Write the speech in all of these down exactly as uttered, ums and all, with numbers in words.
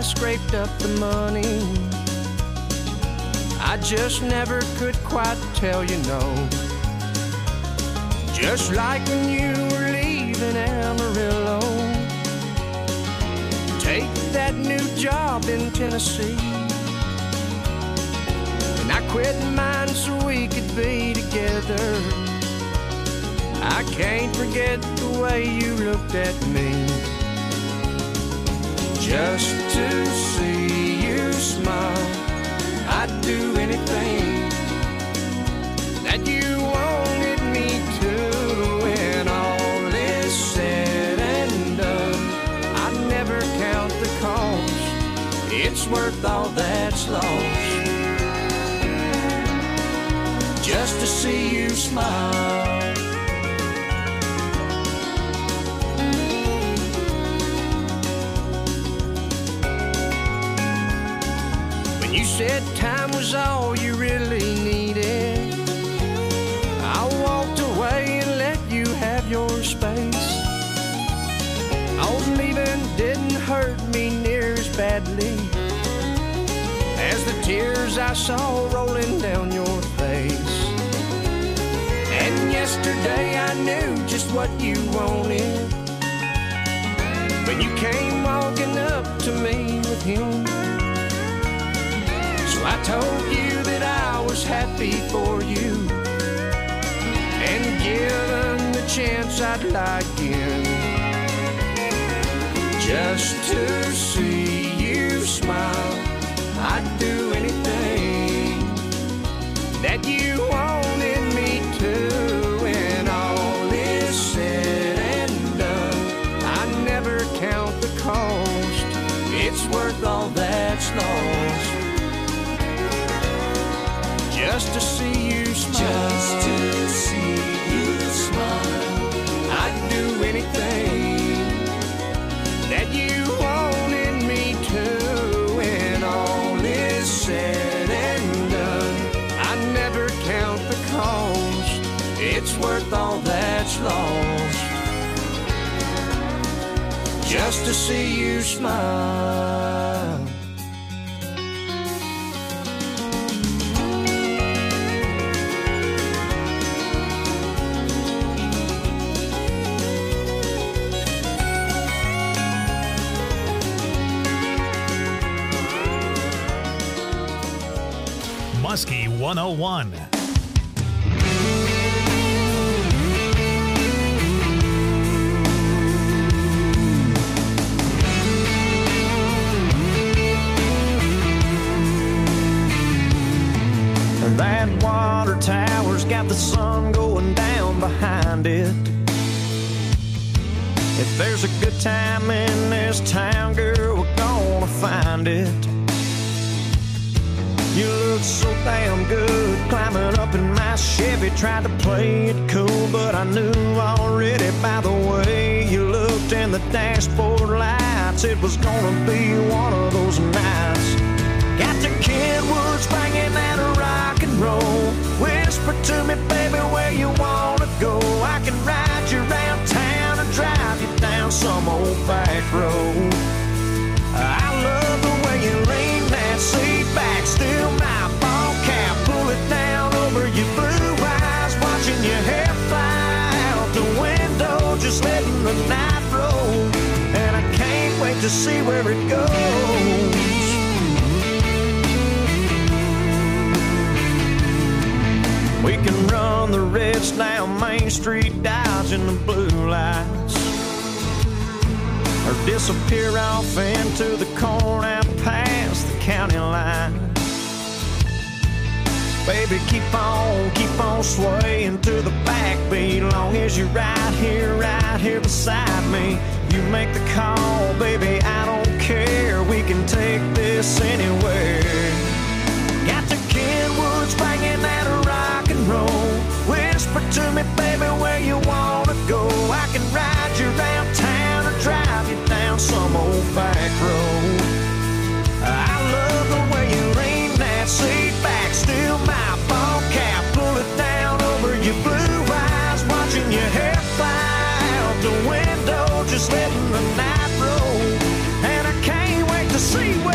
scraped up the money. I just never could quite tell you no. Just like when you were leaving Amarillo, take that new job in Tennessee. And I quit mine so we could be together. I can't forget the way you looked at me. Just to see you smile, I'd do anything that you wanted me to. When all is said and done, I'd never count the cost. It's worth all that's lost, just to see you smile. You said time was all you really needed. I walked away and let you have your space. I was leaving didn't hurt me near as badly as the tears I saw rolling down your face. And yesterday I knew just what you wanted when you came walking up to me with him. So I told you that I was happy for you, and given the chance I'd lie again, just to see you smile. I'd do anything that you wanted me to. When all is said and done, I never count the cost. It's worth all that's lost, just to see you smile. Just to see you smile. I'd do anything that you wanted me to. When all is said and done, I never count the cost. It's worth all that's lost, just to see you smile. Muskie one oh one. That water tower's got the sun going down behind it. If there's a good time in this town, girl, we're gonna find it. You look so damn good climbing up in my Chevy. Tried to play it cool, but I knew already by the way you looked in the dashboard lights, it was gonna be one of those nights. Got the Kenwoods banging that rock and roll. Whisper to me, baby, where you wanna go. I can ride you around town and drive you down some old back road. I love the way you lean that seat back, still my ball cap, pull it down over your blue eyes, watching your hair fly out the window, just letting the night roll. And I can't wait to see where it goes. We can run the reds down Main Street, dodging the blue lights, or disappear off into the corn out past the county line. Baby, keep on, keep on swaying to the backbeat, long as you're right here, right here beside me. You make the call, baby, I don't care. We can take this anywhere. Got the Kenwoods banging that rock and roll. Whisper to me, baby, where you wanna go. I can ride you around town or drive you down some old back road. I love the way you lean that seat back, still my ball cap, pull it down over your blue eyes, watching your hair fly out the window, just letting the night roll. And I can't wait to see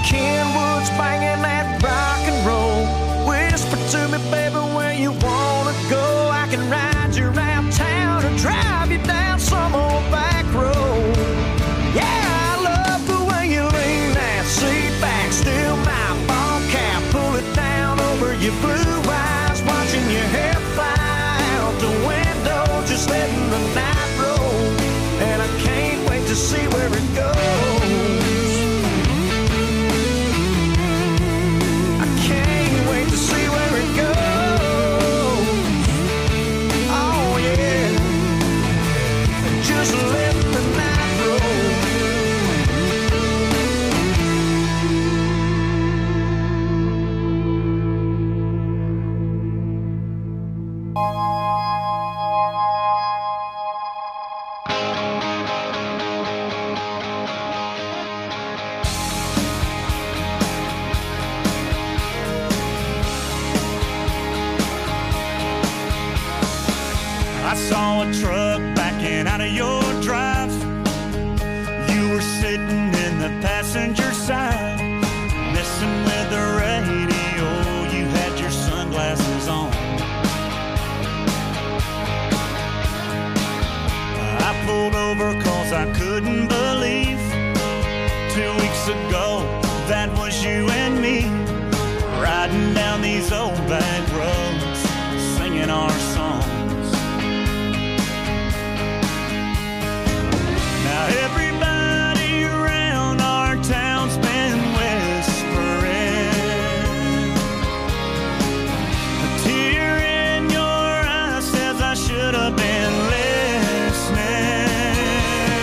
Kenwood's banging that rock and roll. Whisper to me, baby, where you wanna go. I can ride you around town or drive you down some old back road. Yeah, I love the way you lean that seat back. Still my ball cap, pull it down over your blue eyes. Watching your hair fly out the window, just letting the night roll. And I can't wait to see where it goes. I can't wait to see where it goes. Oh yeah, just letting the night roll. I saw a truck backing out of your drive. You were sitting in the passenger side, messing with the radio. You had your sunglasses on. I pulled over cause I couldn't believe two weeks ago that was you and me, riding down these old back roads, singing our songs. Now everybody around our town's been whispering. A tear in your eye says I should have been listening.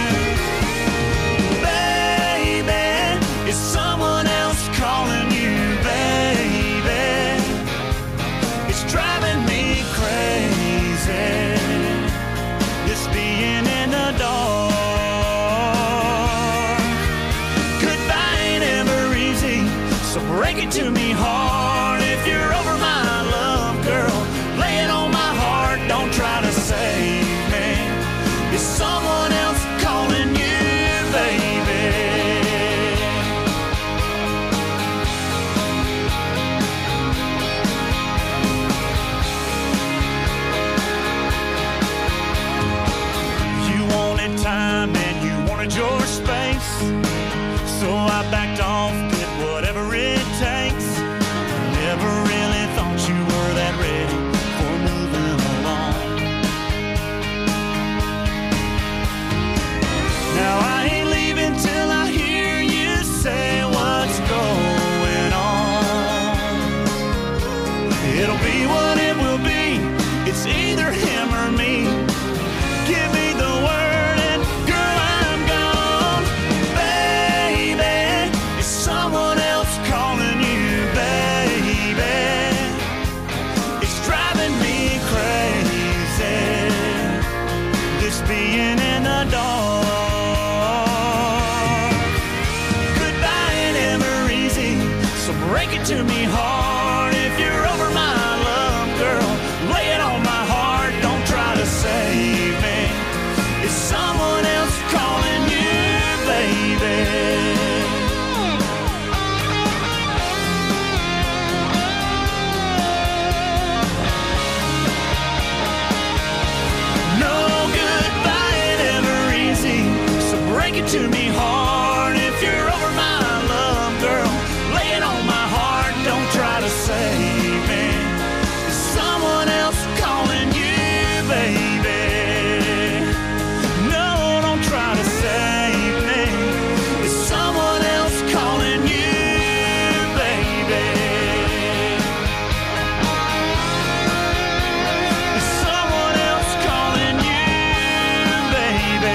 Baby, is someone else calling you, baby? It's driving me crazy, this being in the dark. So break it to me hard if you're over my love, girl. Lay it on my heart, don't try to save me. Is someone else calling you, baby? You wanted time and you wanted your space, so I backed off, did whatever it takes. Never really thought you were that ready for moving along. Now I ain't leaving till I hear you say what's going on. It'll be what it will be, it's either him or me. Give me the word and girl, I'm gone. Baby, is someone else calling you, baby? It's driving me crazy, this being in the dark. Goodbye ain't ever easy, so break it to me hard if you're over my love, girl. Lay it on my heart, don't try to save me. Is someone else calling you, baby? No, goodbye ain't ever easy, so break it to me hard if you're over my love, girl. Lay it on my heart, don't try to save me. Is someone else calling you, baby? No, don't try to save me. Is someone else calling you, baby? Is someone else calling you, baby?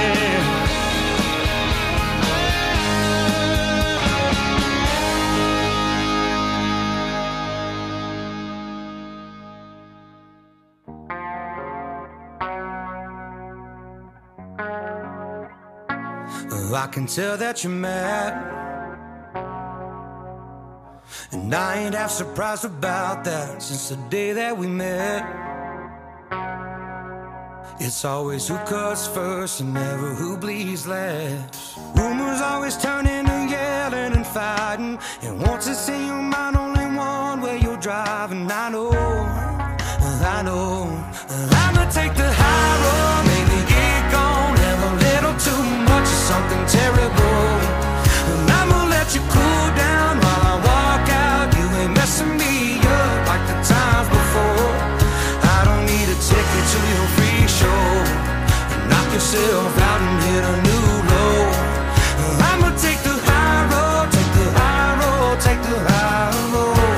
I can tell that you're mad, and I ain't half surprised about that. Since the day that we met, it's always who cuts first and never who bleeds last. Rumors always turning to yelling and fighting, home. And once it's in your mind, only one way you'll drive. And I know, I know, I'ma take the high road, maybe get gone, have a little too much of something terrible. And I'ma let you cool down while I walk out. You ain't messing me up like the times before. I don't need a ticket to your free show. Knock yourself out and hit a new low. I'ma take the high road, take the high road, take the high road.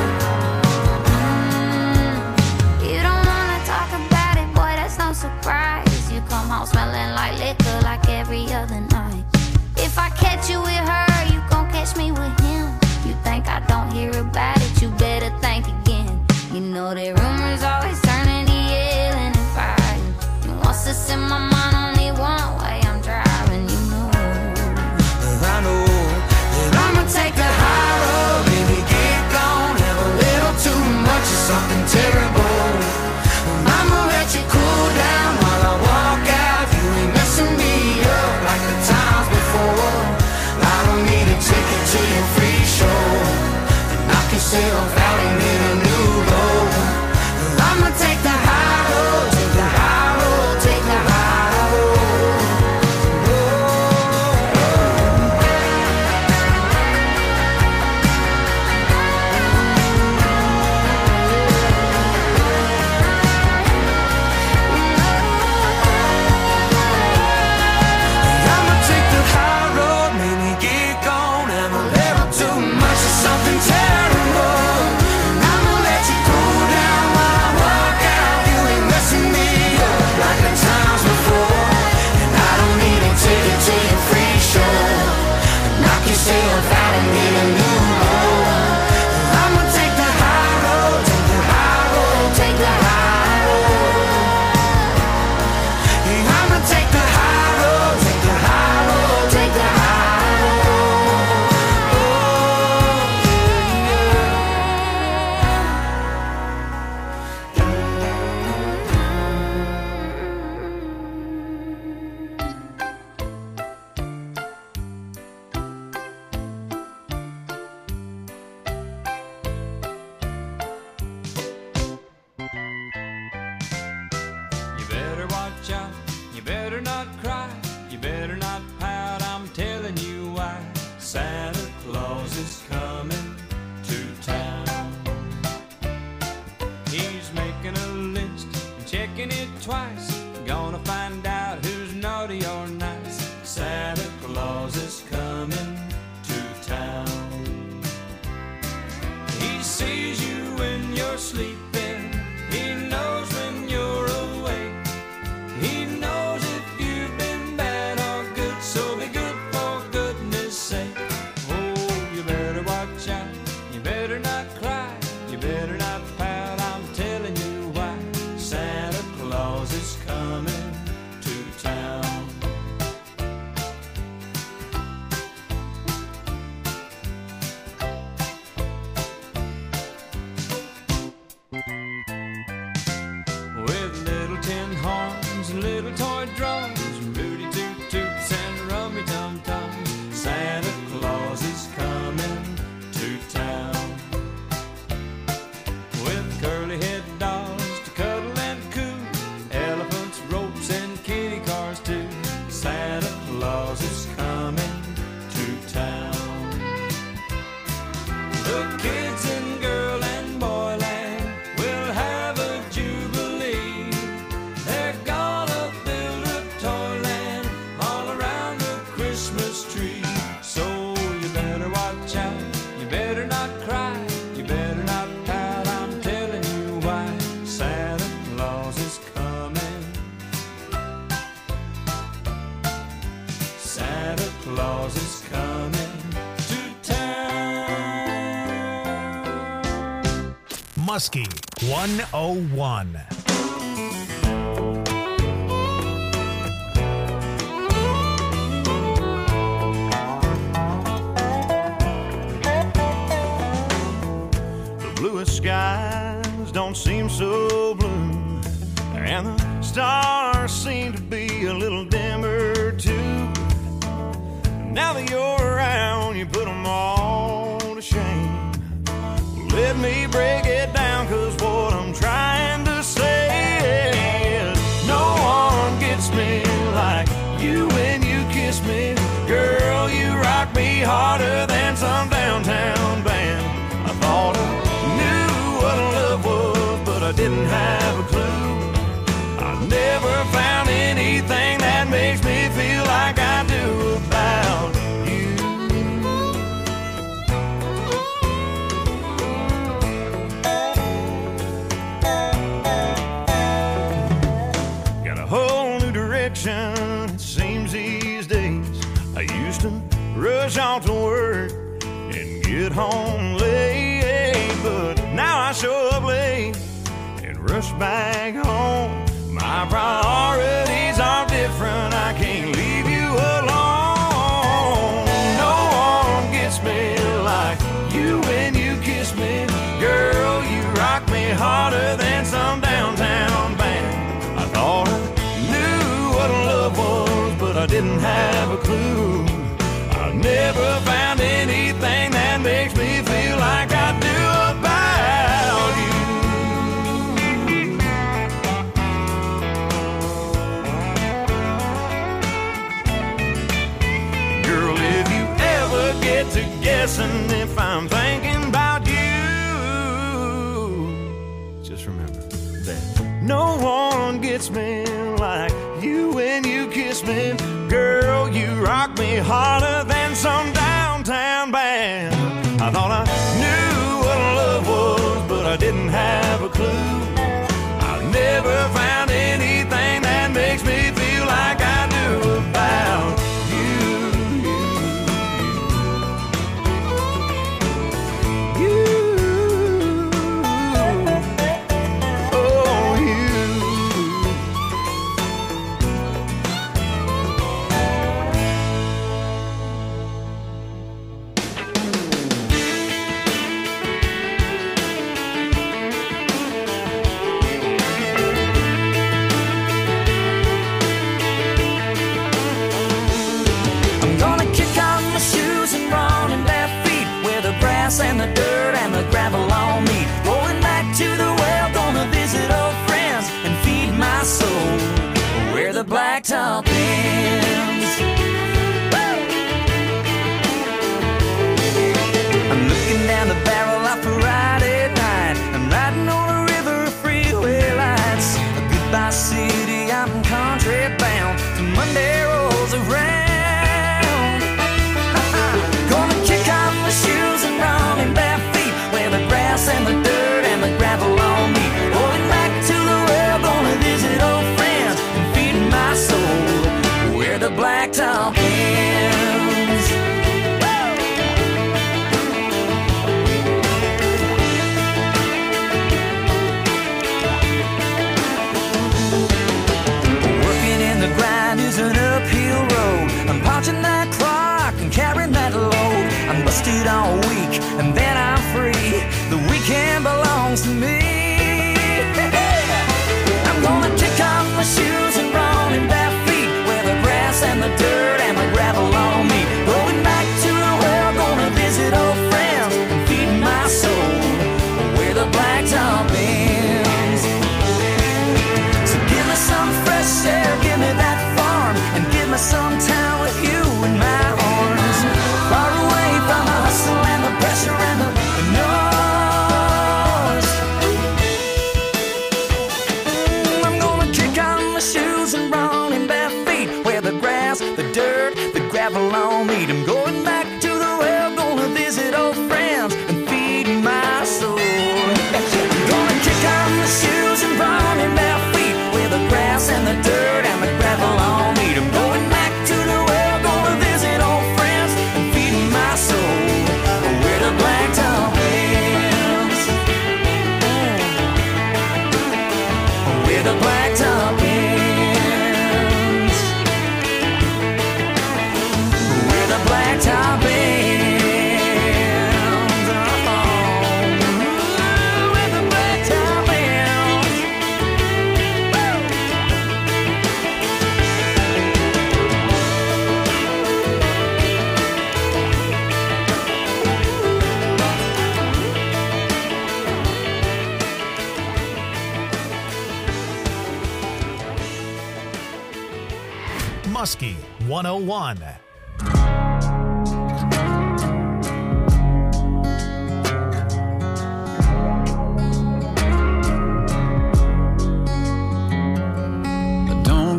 Mm, you don't wanna talk about it, boy, that's no surprise. You come home smelling like liquor like every other night. If I catch you with her, you gon' catch me with him. You think I don't hear about it, you better think again. You know that rumors always turn into yelling and fighting. And once it's in my mind, only one way I'm driving, you know. I know that I'ma take the high road, baby, get gone, have a little too much of something terrible. I'ma let you cool down while I walk out. You ain't messing me up like the times before. I don't need a ticket to your free show. Knock yourself out and hit a new low. I'ma take the high road, take the high road, take the high road. I'ma take the high road, maybe get gone, have a little too much of something terrible. And I'ma let you cool down while I walk out. You ain't messing me up like the times before. And I don't need a ticket to your free show. Knock yourself out and hit a new low. I'ma take the high road, take the high road, take the high road. Yeah, I'ma take the high road, take the high road, take the high road. Oh, You better watch out, you better not cry, you better not pout, I'm telling you why. Santa Claus is coming to town. He's making a list and checking it twice. Gonna find out who's naughty or nice. Santa Claus is coming to town. He sees you when you're sleeping. He knows when you're awake. He knows if you've been bad or good, so be good for goodness sake. Oh, you better watch out, you better not cry, you better not pout, I'm telling you why. Santa Claus is coming to town. With little tin horns and little toy drums, Rudy Toot Toots and Rummy Tum Tums, Santa Claus is coming to town. With curly head dolls to cuddle and coo, elephants, ropes, and kitty cars too, Santa Claus is coming to town. The kids in girl and boy land will have a jubilee. They're gonna build a toyland all around the Christmas tree. So you better watch out, you better not cry, you better not pout, I'm telling you why. Santa Claus is coming. Santa Claus is coming to town. Muskie one oh one. The bluest skies don't seem so blue, and the stars seem to be a little dimmer too. Now that you're around, you put them all to shame. harder than some downtown band. I thought I knew what love was, but I didn't have a clue. I never found anything that makes me feel like I do about you. Got a whole new direction, it seems these days. I used to rush off to work and get home late, but now I show up late and rush back home. My priorities are different, I can't leave you alone. No one gets me like you when you kiss me. Girl, you rock me harder than some downtown band. I thought I knew what love was, but I didn't have a clue. I never found anything that makes me feel like I do about you. Girl, if you ever get to guessing if I'm thinking about you, just remember that no one gets me like you when you kiss me. Girl, you rock me harder than some downtown band. I thought I knew what love was, but I didn't have a clue. I never found anything that makes me feel like I do about you. You, oh, you. And the dirt and the gravel on me. Going back to the well, gonna visit old friends and feed my soul where the blacktop ends. I'm looking down the barrel of a Friday night. I'm riding on a river of freeway lights. A goodbye city, I'm country bound. till Monday rolls around. Gonna kick off my shoes and run in bare feet where the grass and the dirt and the gravel on me. Going back to the well, gonna visit old friends and feed my soul where the blacktop ends. Working in the grind is an uphill road. I'm punching that clock and carrying that load. I'm busted all week and then I'm free. The weekend belongs to me. I'm gonna kick off my shoes and run in bare feet where the grass and the dirt and the gravel on me. Going back to the well, gonna visit old friends and feed my soul where the blacktop ends. So give me some fresh air, give me that farm, and give me some time with you in my arms. Far away from the hustle and the pressure and the, the noise. Mm, I'm gonna kick on my shoes and run in bare feet where the grass, the dirt, the gravel on me. I'm going back to the well, gonna visit old friends and feed my soul. I'm gonna kick on my shoes and run in bare feet where the grass and the dirt and the gravel on me. I'm going back to the well, gonna visit old friends and feed my soul where the blacktop ends. Where the blacktop ends. Where the blacktop ends. Oh, where the blacktop ends. Muskie one oh one.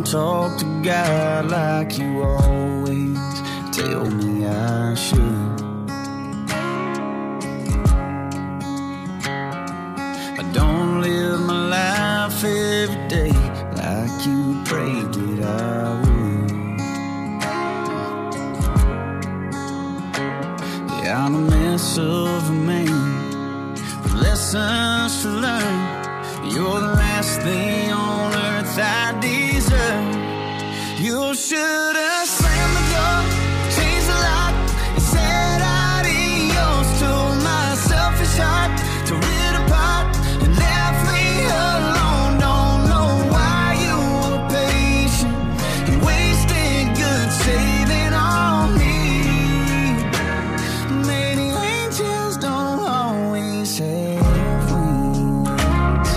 talk to God like you always tell me I should. I don't live my life every day like you prayed that I would. Yeah, I'm a mess of a man with lessons to learn. You're the last thing on earth I deserve. You should have slammed the door, changed the lock, and said adios to my selfish heart, tore it apart and left me alone. Don't know why you were patient and wasted good saving on me. Maybe angels don't always have wings.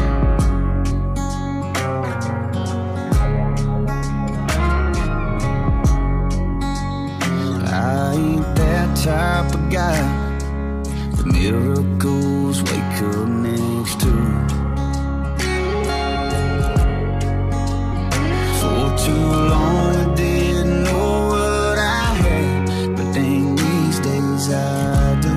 I ain't that type of guy the miracles wake up next to. For too long I didn't know what I had, but dang, these days I do.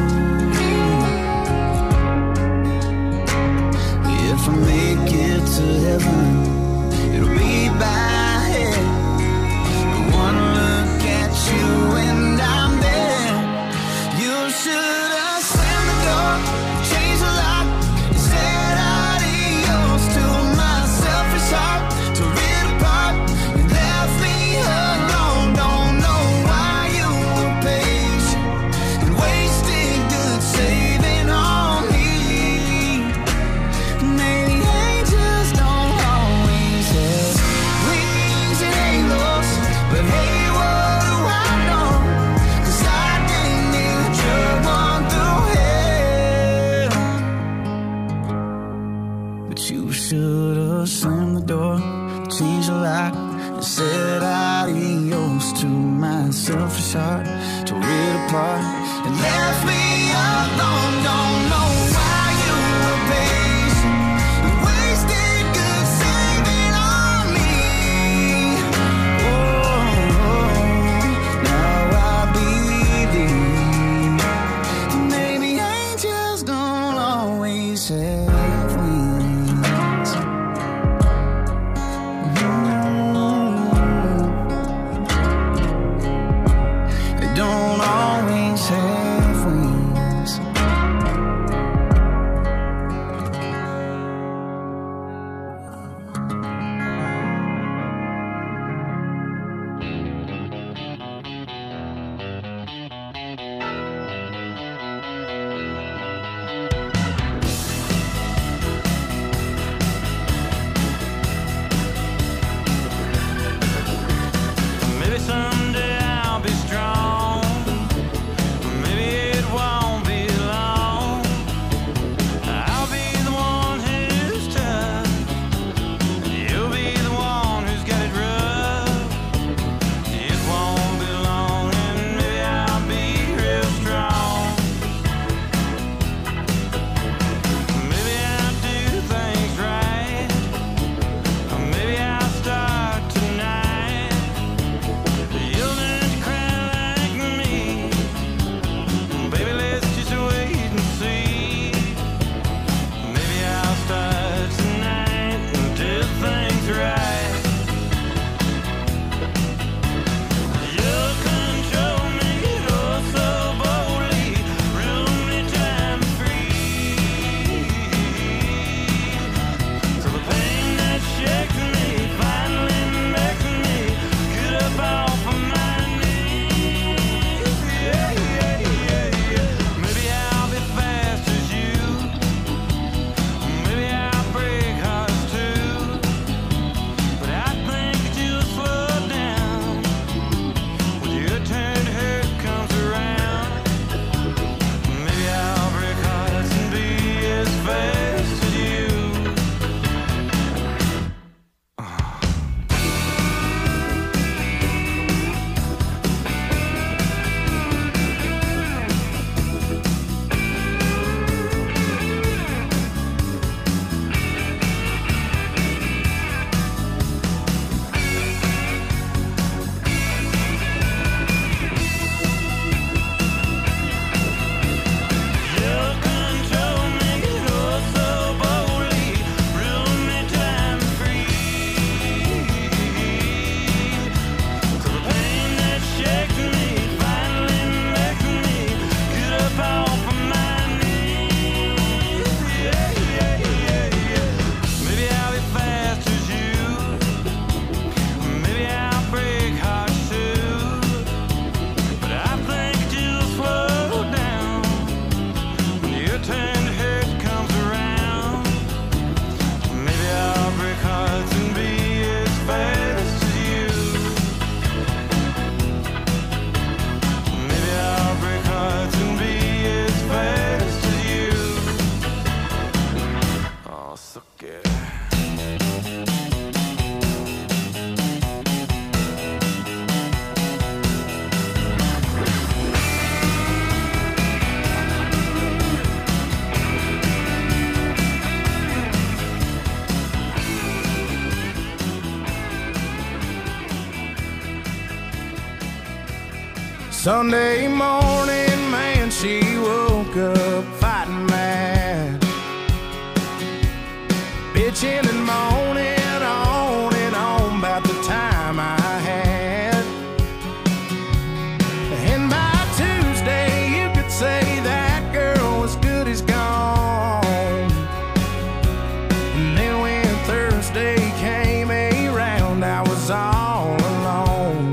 If I make it to heaven, it'll be by head. One look at you and I'm there. You should have slammed the door, changed the lock, and said adios to my selfish heart, tore it apart and left me alone. Don't know why you were patient and wasted good saving on me. Maybe angels don't always have wings and halos, but hey, what do I know? 'Cause I didn't need a drug one through hell. But you should have slammed the door, changed the lock, and said adios to my selfish heart, tore it apart and left me alone. Don't know why you were patient and wasted good saving on me. Oh, now I believe maybe angels don't always have wings. Mm. They don't always have wings. Maybe someday I'll be strong Sunday morning, man, she woke up fighting mad, bitching and moaning on and on about the time I had. And by Tuesday, you could say that girl was good as gone. And then when Thursday came around, I was all alone.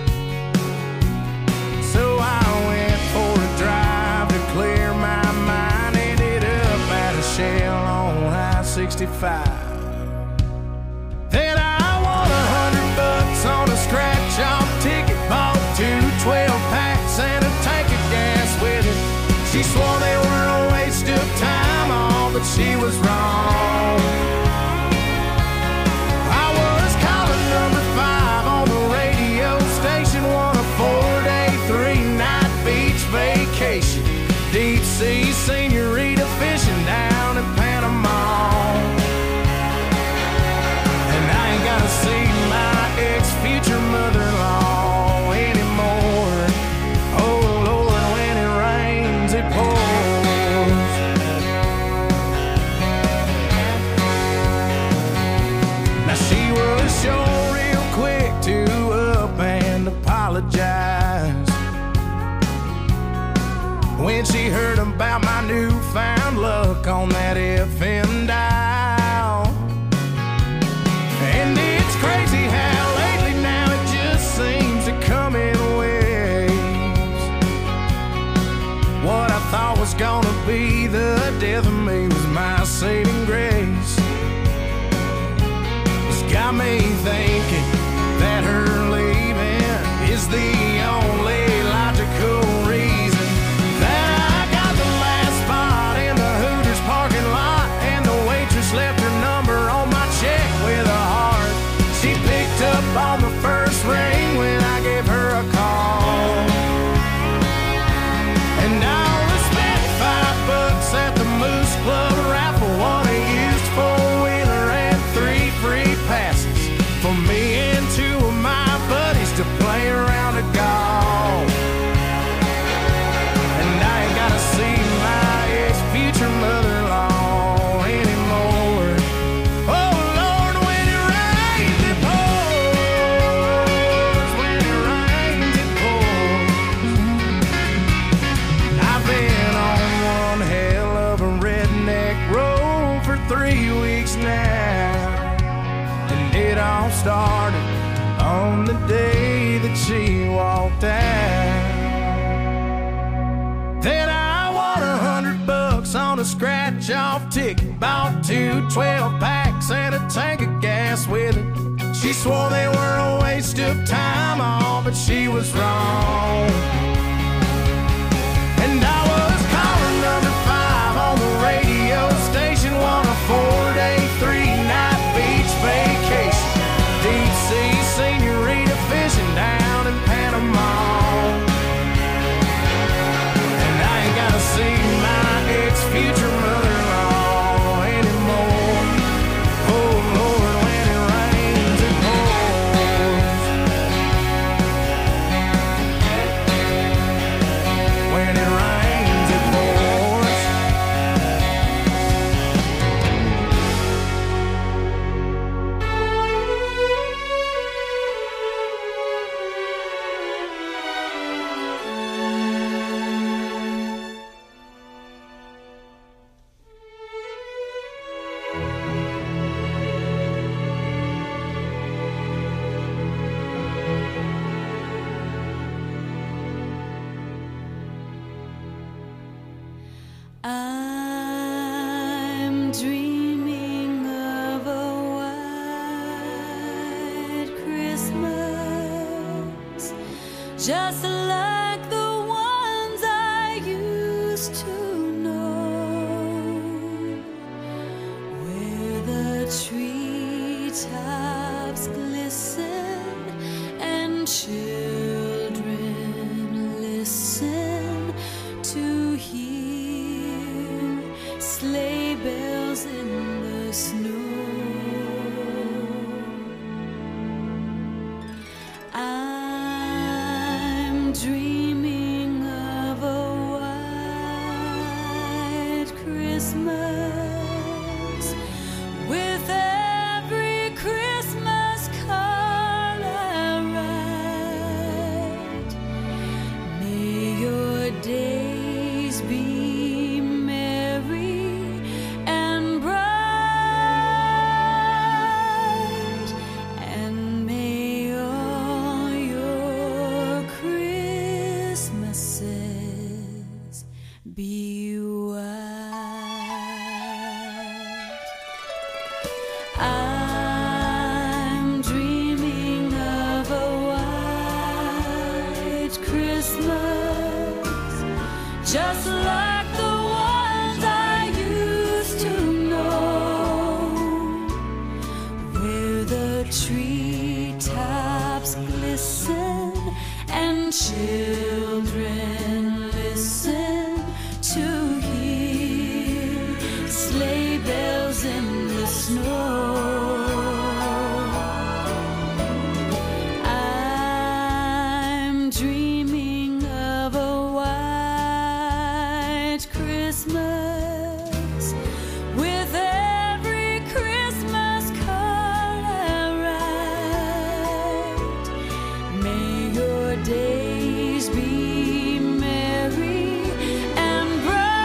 So I went for a drive to clear my mind. Ended up at a Shell on I sixty-five. Then I won a hundred bucks on a scratch-off ticket. Bought two twelve packs and a tank of gas with it. She swore they were a waste of time, all, but she was wrong. I was calling number five on the radio station, won a four-day, three-night beach vacation. Deep-sea senorita fishing down in Panama. And I ain't gotta see my ex-future mother-in-law anymore. Oh Lord, when it rains, it pours. Now she was sure real quick to up and apologize when she heard about my newfound luck on that F M dial. And it's crazy how lately now it just seems to come in waves. What I thought was gonna be the death of me was my saving grace. It's got me thinking that her leaving is the only logical reason that I got the last spot in the Hooters parking lot, and the waitress left her number on my check with a heart. She picked up on the first ring when I gave her a call. And I only spent five bucks at the Moose Club raffle, won a used four-wheeler and three free passes for me and two of my buddies to play around a golf. And I ain't gotta see my ex-future mother-in-law anymore. Oh Lord, when it rains, it pours. When it rains, it pours. I've been on one hell of a redneck road for three weeks now. And it all started on the day that she walked out. Then I won a hundred bucks on a scratch-off ticket. Bought two twelve packs and a tank of gas with it. She swore they were a waste of time, all, but she was wrong. And I was calling number five on the radio station, won a four-day, three-night beach vacation. Deep-sea senorita fishing down in Panama. And I ain't gotta see my ex-future mother-in-law anymore. Oh Lord, when it rains, it pours. When it rains, it pours. I'm dreaming of a white Christmas, just like the ones I used to know, where the treetops glisten and children listen to hear sleigh bells in the snow. I'm dreaming just like the ones I used to know, where the treetops glisten and children listen to hear sleigh bells in the snow. I'm dreaming of a white Christmas with every Christmas card I write. May your days be merry and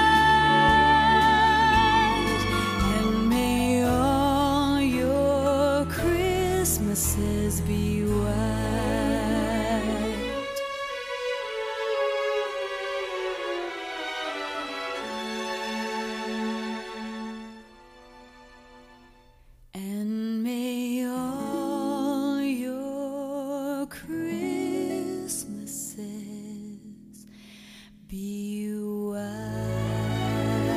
bright, and may all your Christmases be white. And may all your Christmases be white.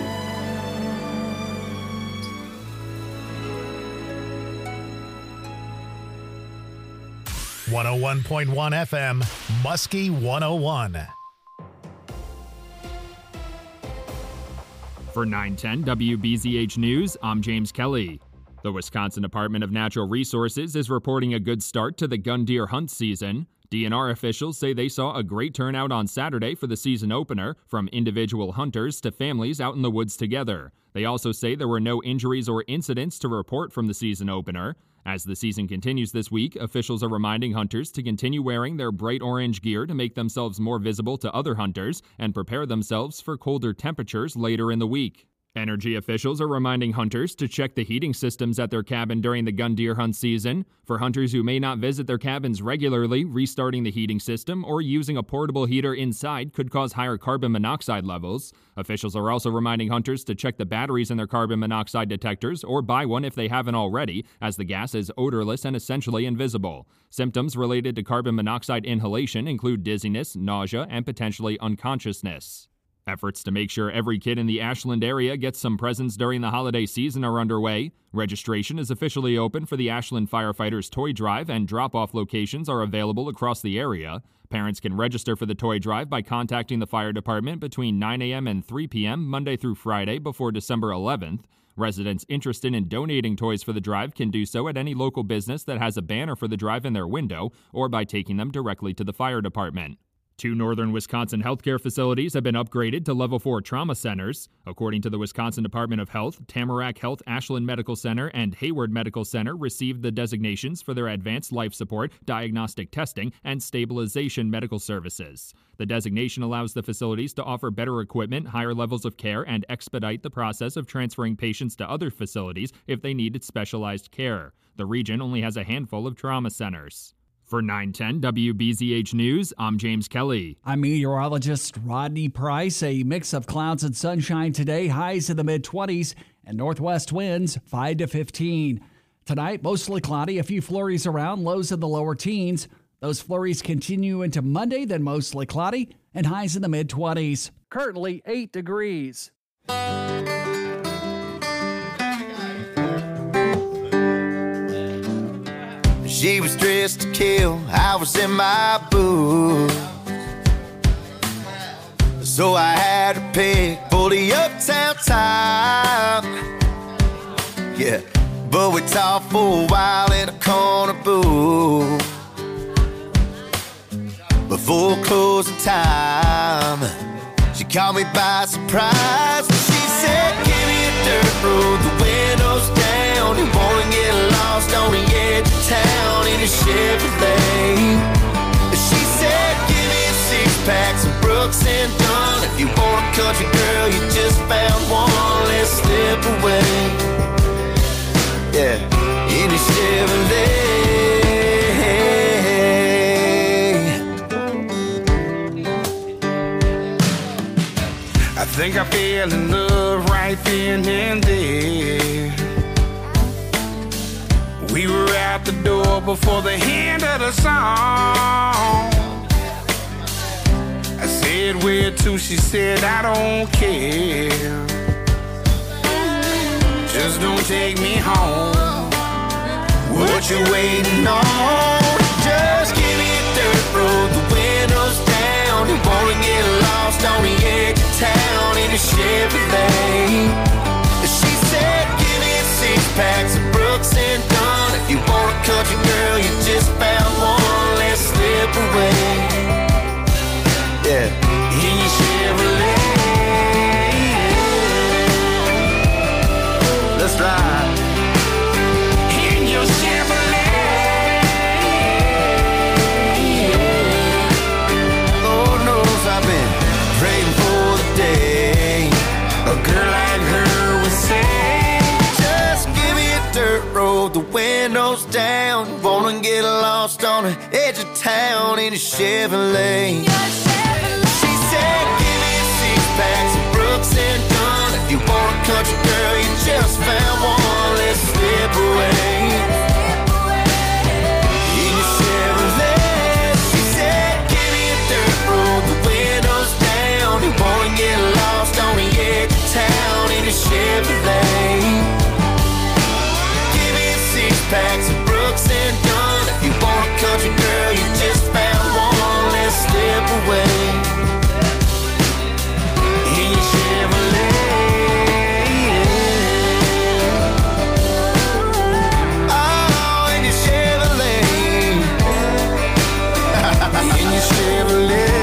one oh one point one F M, Muskie one oh one. For nine ten W B Z H News, I'm James Kelly. The Wisconsin Department of Natural Resources is reporting a good start to the gun deer hunt season. D N R officials say they saw a great turnout on Saturday for the season opener, from individual hunters to families out in the woods together. They also say there were no injuries or incidents to report from the season opener. As the season continues this week, officials are reminding hunters to continue wearing their bright orange gear to make themselves more visible to other hunters and prepare themselves for colder temperatures later in the week. Energy officials are reminding hunters to check the heating systems at their cabin during the gun deer hunt season. For hunters who may not visit their cabins regularly, restarting the heating system or using a portable heater inside could cause higher carbon monoxide levels. Officials are also reminding hunters to check the batteries in their carbon monoxide detectors or buy one if they haven't already, as the gas is odorless and essentially invisible. Symptoms related to carbon monoxide inhalation include dizziness, nausea, and potentially unconsciousness. Efforts to make sure every kid in the Ashland area gets some presents during the holiday season are underway. Registration is officially open for the Ashland Firefighters Toy Drive, and drop-off locations are available across the area. Parents can register for the toy drive by contacting the fire department between nine a.m. and three p.m. Monday through Friday before December eleventh. Residents interested in donating toys for the drive can do so at any local business that has a banner for the drive in their window, or by taking them directly to the fire department. Two northern Wisconsin healthcare facilities have been upgraded to level four trauma centers. According to the Wisconsin Department of Health, Tamarack Health Ashland Medical Center and Hayward Medical Center received the designations for their advanced life support, diagnostic testing, and stabilization medical services. The designation allows the facilities to offer better equipment, higher levels of care, and expedite the process of transferring patients to other facilities if they needed specialized care. The region only has a handful of trauma centers. For nine ten W B Z H News, I'm James Kelly. I'm meteorologist Rodney Price. A mix of clouds and sunshine today, highs in the mid-twenties, and northwest winds five to fifteen. Tonight, mostly cloudy, a few flurries around, lows in the lower teens. Those flurries continue into Monday, then mostly cloudy, and highs in the mid-twenties. Currently eight degrees. She was dressed to kill, I was in my boots. So I had to pick for the uptown time. Yeah, but we talked for a while in a corner booth before closing time. She caught me by surprise. She said, give me a dirt road, the windows down. You wanna get lost on the edge of town in a Chevrolet. She said, give me a six-pack, some Brooks and Dunn. If you want a country girl, you just found one. Let's slip away. Yeah, in a Chevrolet. I think I fell in love right then and there. We were out the door before the end of the song. I said get wet too, she said, I don't care. Just don't take me home. What you waiting on? Just give me a dirt road, the windows down. You wanna get lost on the edge of town in a Chevrolet. She said, give me six packs of Brooks and Dunn. If you want a country girl, you just found one. Let's slip away. Yeah, in your Chevrolet. Let's ride. In your Chevrolet. Lord knows I've been praying for the day a girl like her would say, just give me a dirt road, the windows down. Wanna get lost on the edge of town in a Chevrolet. She said, give me six packs of Brooks and Dunn. If you want a country girl, you just found one. Let's slip away. In your Chevrolet. She said, give me a dirt road, the windows down. You wanna get lost on the edge of town in a Chevrolet. Give me six packs of Brooks and Dunn. If you want a country girl, you just found one. Let's slip away. In your Chevrolet. Oh, in your Chevrolet. In your Chevrolet.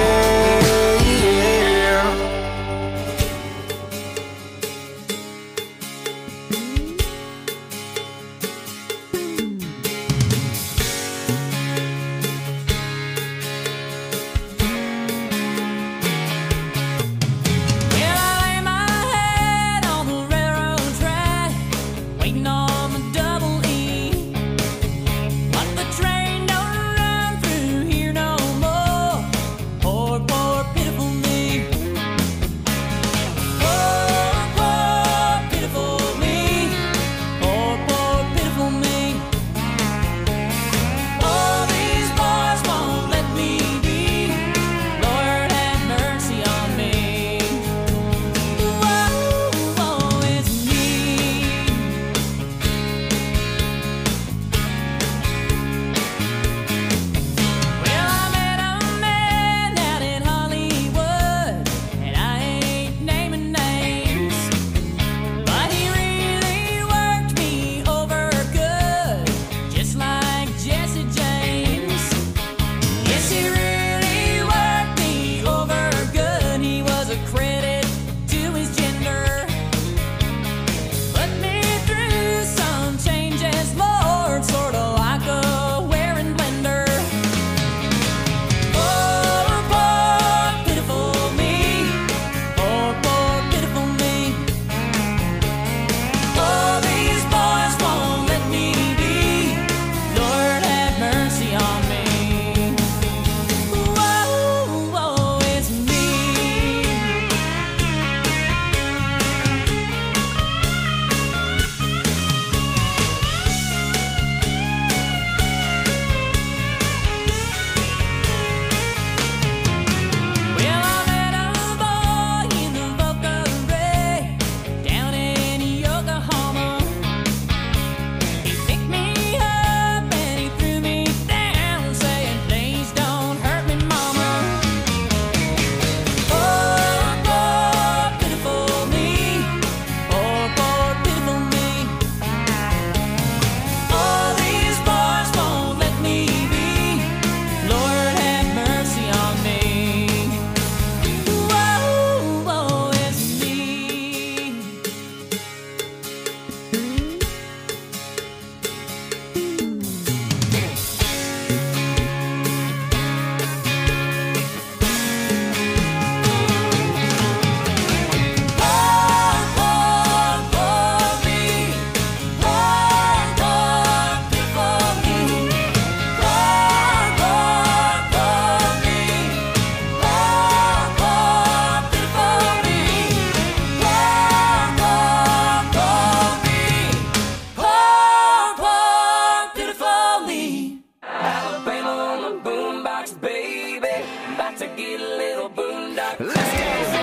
like crazy.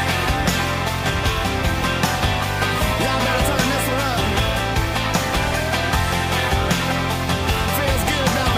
Y'all better turn this one up. Feels good, don't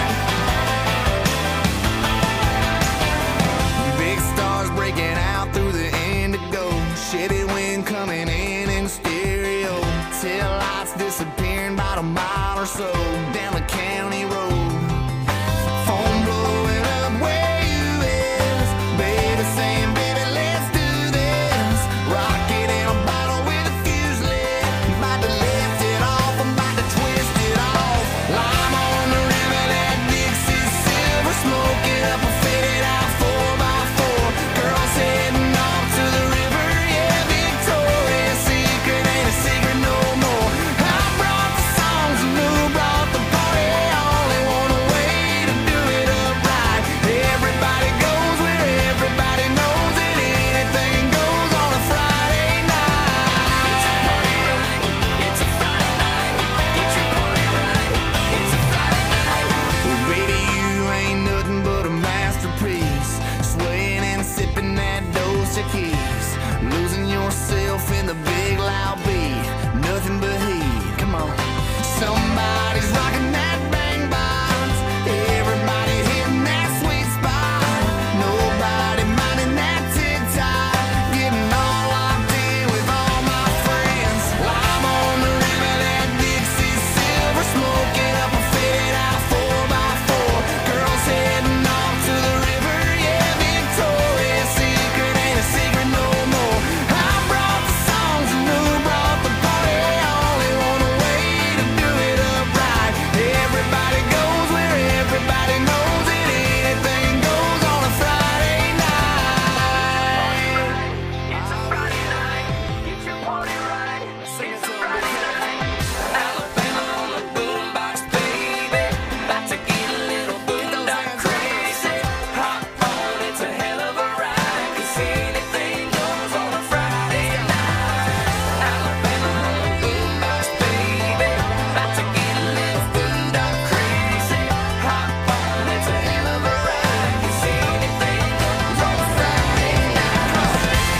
it? Big stars breaking out through the indigo. Chevy wind coming in in stereo. Tail lights disappearing about a mile or so down the county road. Phone blowing up where you is. Baby saying, baby, let's do this. Rocket in a bottle with a fuse lit. I'm about to lift it off, I'm about to twist it off. Lime on the river, that Dixie silver. Smoking up a faded out four by four. Girls heading off to the river, yeah, Victoria's Secret ain't a secret no more. I brought the songs and who brought the party. Only one way to do it up right. Everybody goes where everybody knows it. Anything goes on a Friday night. It's a Friday night. Get your party right. It's a Friday night. Well, baby, you ain't nothing but a masterpiece. Swaying and sipping that Dos Equis. Losing yourself in the big loud beat. Nothing but heat. Come on. Somebody's rocking that bang box. Everybody hitting that sweet spot. Nobody minding that tick-tock. Getting all locked in with all my friends. Lime on the river, that Dixie silver. Smoking up a faded out four by four. Girls heading off to the river, yeah, Victoria's Secret ain't a secret no more. I brought the songs and who brought the party. Only one way to do it up right. Everybody goes where everybody knows it. Anything goes on a Friday night. It's a Friday night. Get your party right. It's a Friday night. Alabama on the boombox, baby. About to get a little boondock crazy. Hop on, it's a hell of a ride. 'Cause anything goes on a Friday night. Alabama on the boombox, baby. About to get a little boondock crazy. Hop on, it's a hell of a ride. 'Cause anything goes on a Friday night.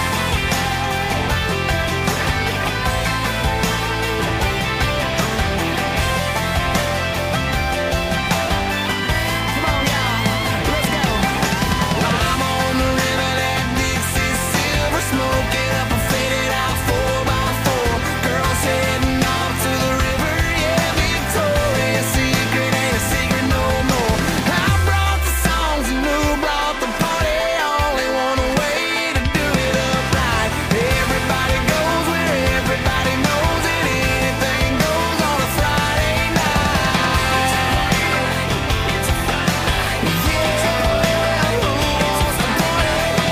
Come on, y'all, let's go. Lime on the river, that Dixie silver. Smoking up a faded out four by four. Girls heading off to the river, yeah, Victoria's Secret ain't a secret no more. I brought the songs and who brought the party. Only one way to do it up right. Everybody goes where everybody knows it. Anything goes on a Friday night. It's a Friday night. Yeah, who wants to party?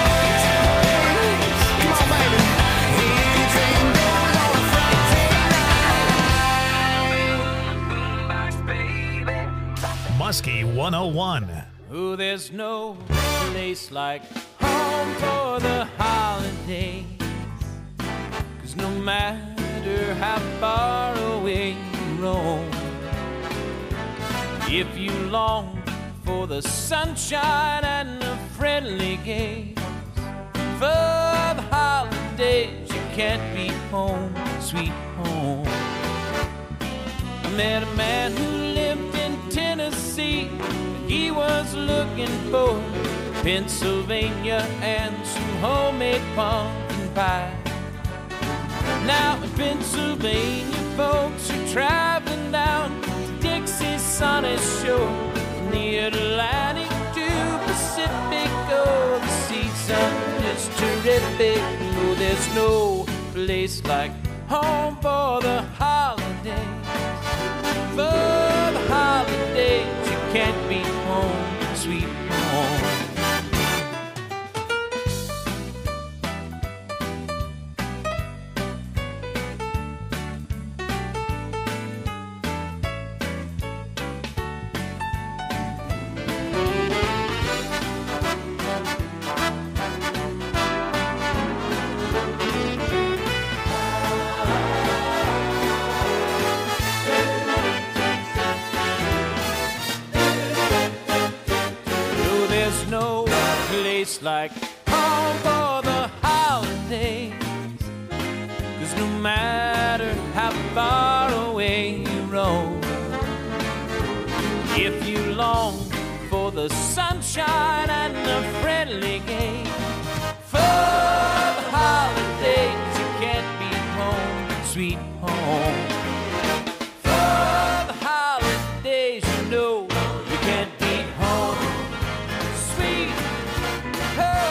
Come on, baby. Anything goes on a Friday night. Boombox, baby. Muskie one oh one. Oh, there's no place like home for the holidays. 'Cause no matter how far away you roam, if you long for the sunshine and the friendly gaze, for the holidays you can't be home, sweet home. I met a man who lived in Tennessee. He was looking for Pennsylvania and some homemade pumpkin pie. Now in Pennsylvania, folks are traveling down to Dixie's sunny shore. From the Atlantic to Pacific, oh, the season is terrific. Oh, there's no place like home for the holidays. For the holidays, you can't be home, sweet home. Like home for sunshine and a friendly game. For the holidays, you can't be home, sweet home. For the holidays, you know you can't be home, sweet home.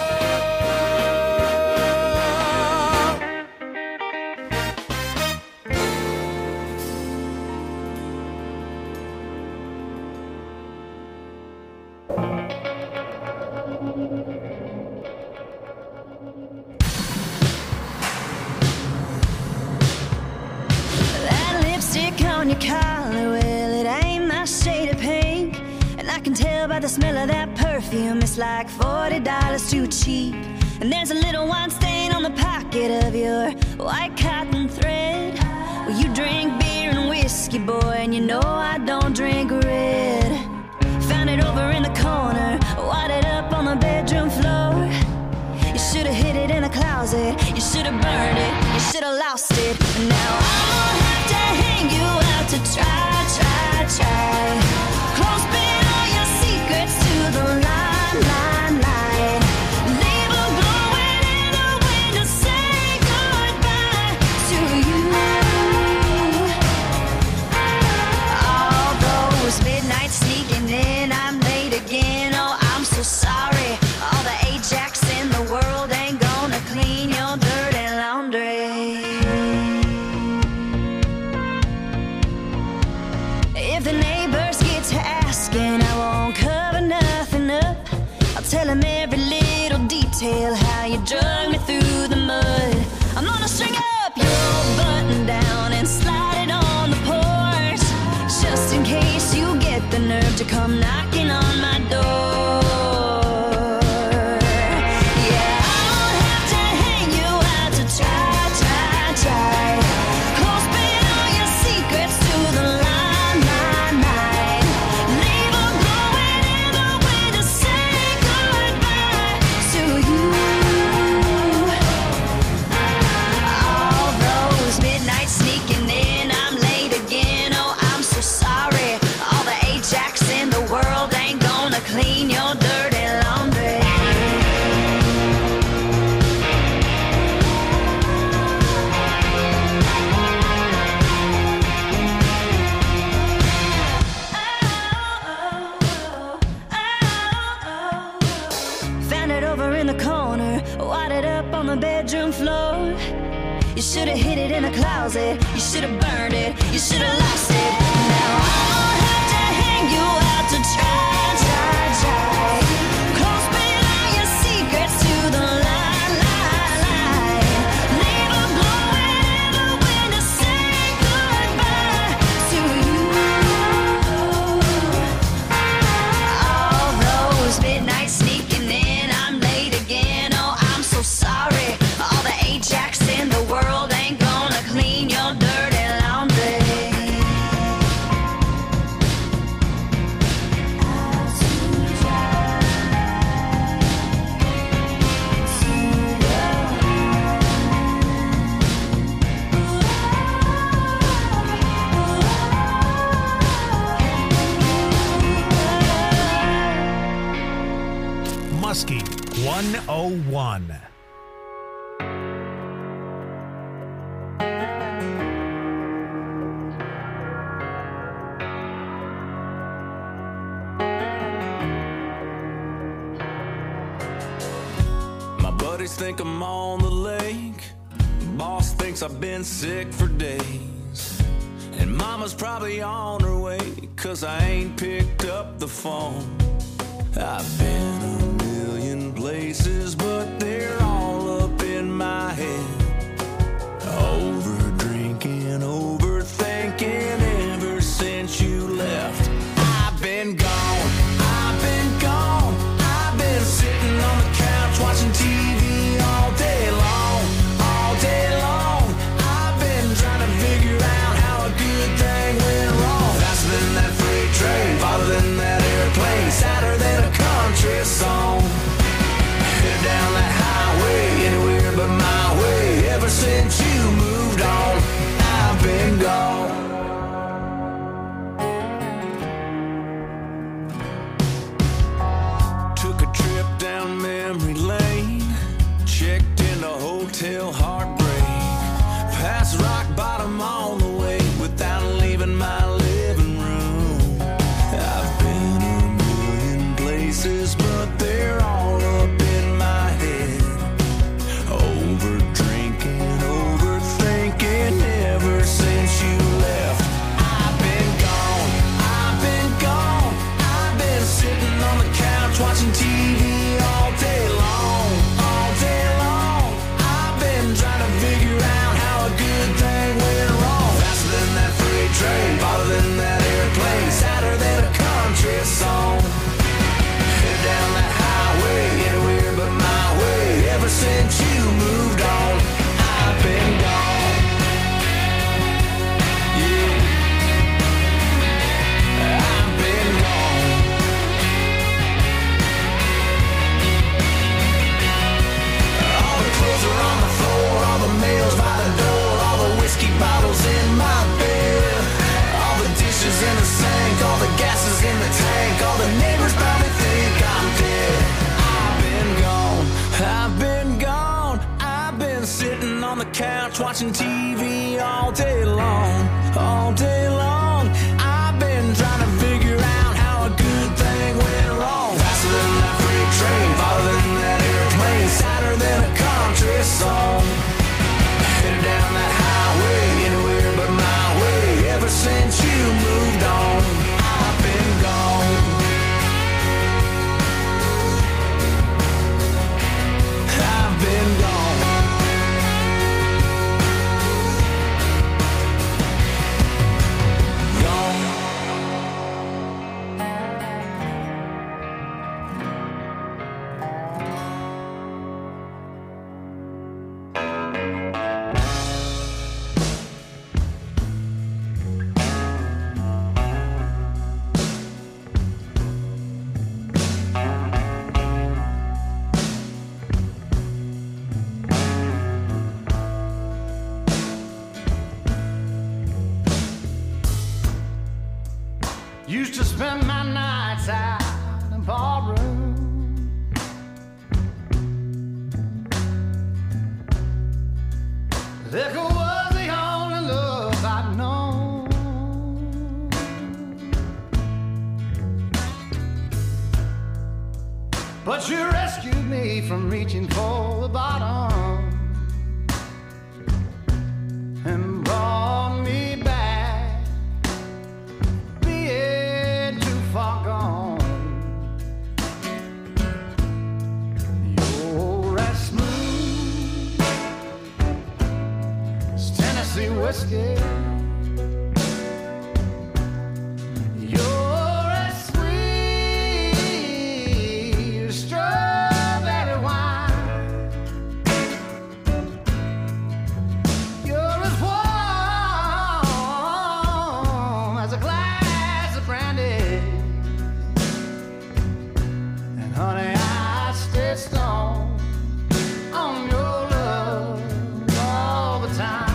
That lipstick on your collar, well, it ain't my shade of pink. And I can tell by the smell of that perfume, it's like forty dollars too cheap. And there's a little wine stain on the pocket of your white cotton thread. Well, you drink beer and whiskey, boy, and you know I don't drink red. Found it over in the corner, wadded up on the bedroom floor. You should have hid it in the closet, you should have burned it, you should have lost it. And now I'll have to hang you out to try, try, try. Close bin all your secrets to the line, line, line. Leave a glowing in the wind to say goodbye to you. All those midnights sneaking in, I'm late again, oh, I'm so sorry. All the Ajax in the world ain't gonna clean your dirty laundry. If the neighbors get to asking, I won't cover nothing up. I'll tell them every little detail, how you drug me through the mud. I'm gonna string up your button down and slide it on the porch, just in case you get the nerve to come knocking on my door. Yeah, I'll have to hang you out to try, try, try. Close bin all your secrets to the line, line, line. Leave a glowing in the wind to say goodbye to you. All those midnights sneaking in, I'm late again, oh, I'm so sorry. All the Ajax in the world ain't gonna clean your dirty laundry. Found it over in the corner, wadded up on the bedroom floor. You should have hid it in the closet, you should have burned it, you should have lost it. Now I'll have to hang you out to try, try, try. Close bin all your secrets to the line, line, line. Leave a glowing in the wind to say goodbye to you. All those midnights sneaking in, I'm late again, oh, I'm so sorry. All the Ajax in the world ain't gonna clean your dirty laundry. Muskie one oh one. My buddies think I'm on the lake. Boss thinks I've been sick for days. And mama's probably on her way, 'cause I ain't picked up the phone. I've been a million places, but they're all up in my head. Over drinking, overthinking ever since you left. I've been gone, I've been gone. I've been sitting on the couch watching T V all day long, all day long. I've been trying to figure out how a good thing went wrong. Faster than that freight train, farther than that airplane, sadder than a country song. Headed down till heartbreak, past rock bottom on the way without leaving my living room. I've been a million places, but they're all up in my head. Over drinking, overthinking, ever since you left. I've been gone, I've been gone, I've been sitting on the couch watching T V all day long, all day long. I've been trying to figure out how a good thing went wrong. Faster than that freight train, farther than that airplane, sadder than a country song. Head down that highway, anywhere but my way. Ever since you moved on, I've been gone. Yeah, I've been gone. All the clothes are on the floor, all the mail's by the door, all the whiskey bottles in my bed, all the dishes in the sink, all the gases in the tank, all the neighbors probably think I'm dead. I've been gone, I've been gone, I've been sitting on the couch watching T V all day long, all day long. I've been trying to figure out how a good thing went wrong. Faster than that freight train, farther than that airplane, sadder than a country song. Headed down that highway, anywhere but my way. Ever since you moved on, I've been gone. I've been gone. Gone. Used to spend my nights out in barroom. Liquor was the only love I'd known. But you rescued me from reaching for the bottom and brought me back, being too far gone. You're as smooth as Tennessee whiskey. You're as sweet as strawberry wine. You're as warm as a glass of brandy. And honey, I stay stoned on your love all the time.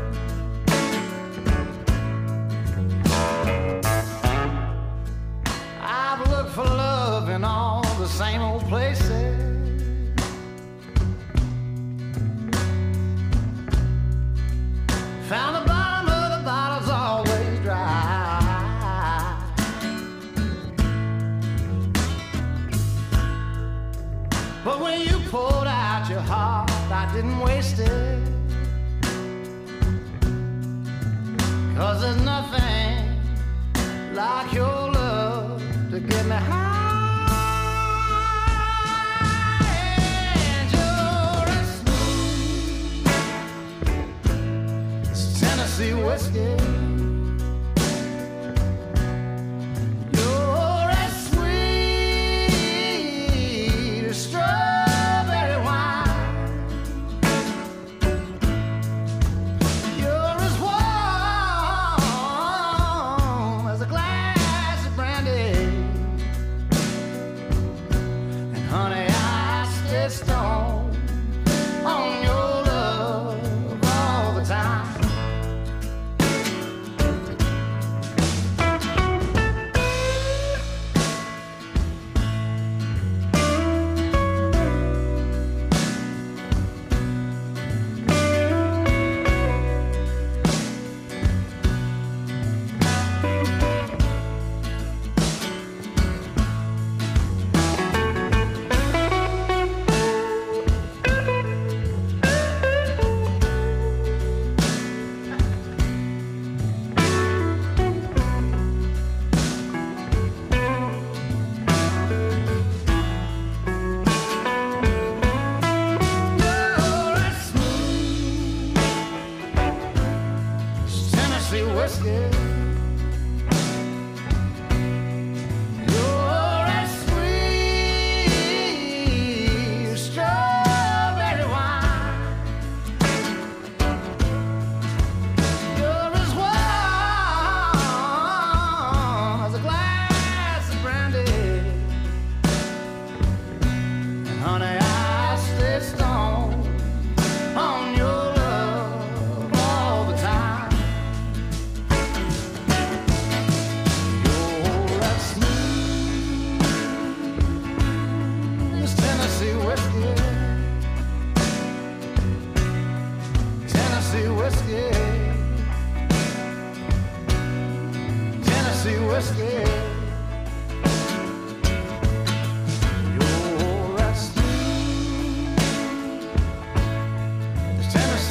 I've looked for love in all the same old places. Found the bottom of the bottle's always dry. But when you poured out your heart, I didn't waste it. 'Cause there's nothing like your love to get me high. And you're as smooth as Tennessee whiskey. You're as sweet as strawberry wine. You're as warm as a glass of brandy. And honey, I stay stoned on your love all the time.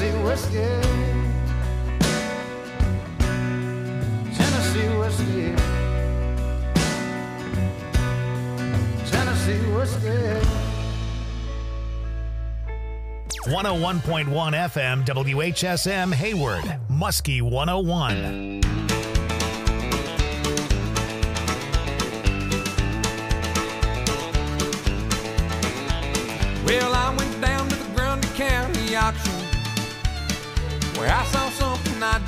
Tennessee whiskey. Tennessee whiskey. Tennessee whiskey. one oh one point one F M W H S M Hayward, Muskie one oh one. Well, I went down to the Grundy County auction where I saw